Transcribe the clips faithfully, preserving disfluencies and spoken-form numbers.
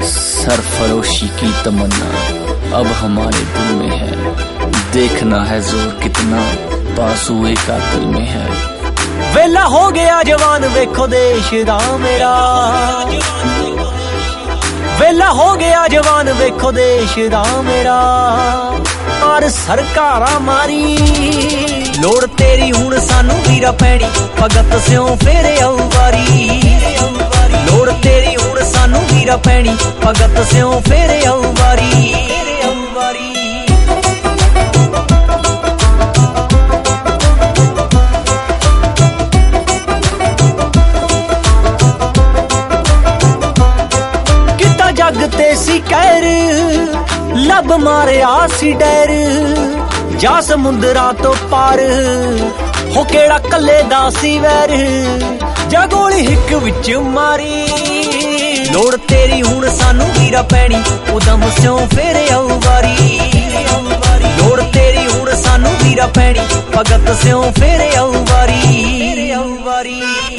सरफरोशी की तमन्ना अब हमारे दिल में है, देखना है जोर कितना बाजुए कातिल में है। वेला हो गया जवान वेखो देश दा मेरा, वेला हो गया जवान वेखो देश दा मेरा। और सरकारा मारी लोड़ तेरी हुण सानू वीरा पैनी, भगत स्यों फेरे आऊ वारी। लोड़ तेरी हुण सानू वीरा पैनी, भगत स्यों फेरे आऊ वारी। किता जग ते सी कहर, लब मारे आसी डर, जा समुंदरा तो पार हो केड़ा कले दा सी वैर, जा गोली हिक विच मारी। लोड़ तेरी हुण सानू वीरा पैनी, उदम स्यों फेरे आऊ वारी। लोड़ तेरी हुण सानू वीरा पैनी, भगत स्यों फेरे आऊ वारी।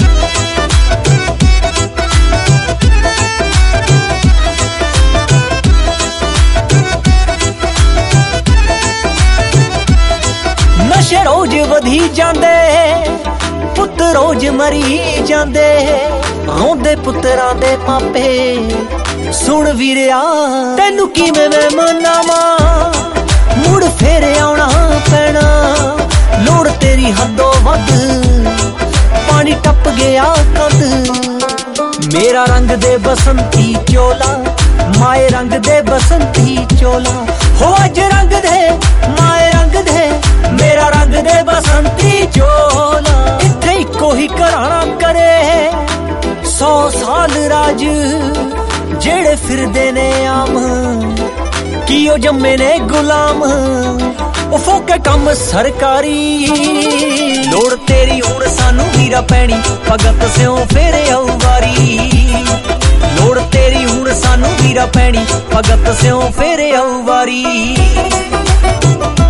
नशे रोज वधी जांदे, पुत रोज मरी जांदे, रोंदे पुत्तरां दे मापे। सुन वीरिया तैनू किवें मैं मनावां, मुड़ फेर आउणा पैना। लोड़ तेरी हदों वध, पानी टप गया कद। मेरा रंग दे बसंती चोला, माए रंग दे बसंती चोला। हो अज रंग दे माए रंग दे, मेरा रंग दे बसंती चोला। इत्थे इको ही घराना करे सौ साल राज, जेड़े फिरदे ने आम की ओ जम्मे ने गुलाम। ओ फोके कम सरकारी, लोड़ तेरी हुण सानू वीरा पैनी, भगत स्यों फेरे आऊ वारी। लोड़ तेरी हुण सानू वीरा पैनी, भगत स्यों फेरे आऊ वारी।